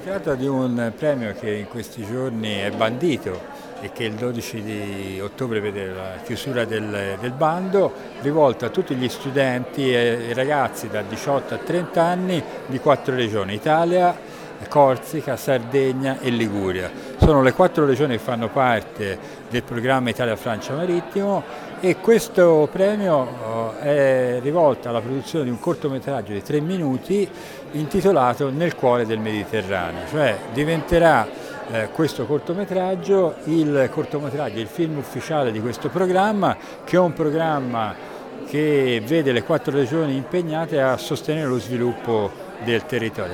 tratta di un premio che in questi giorni è bandito e che il 12 di ottobre vede la chiusura del bando, rivolto a tutti gli studenti e ragazzi da 18 a 30 anni di 4 regioni: Italia, Corsica, Sardegna e Liguria. Sono le 4 regioni che fanno parte del programma Italia-Francia Marittimo, e questo premio è rivolto alla produzione di un cortometraggio di 3 minuti intitolato Nel cuore del Mediterraneo, cioè diventerà questo cortometraggio il film ufficiale di questo programma, che è un programma che vede le 4 regioni impegnate a sostenere lo sviluppo del territorio.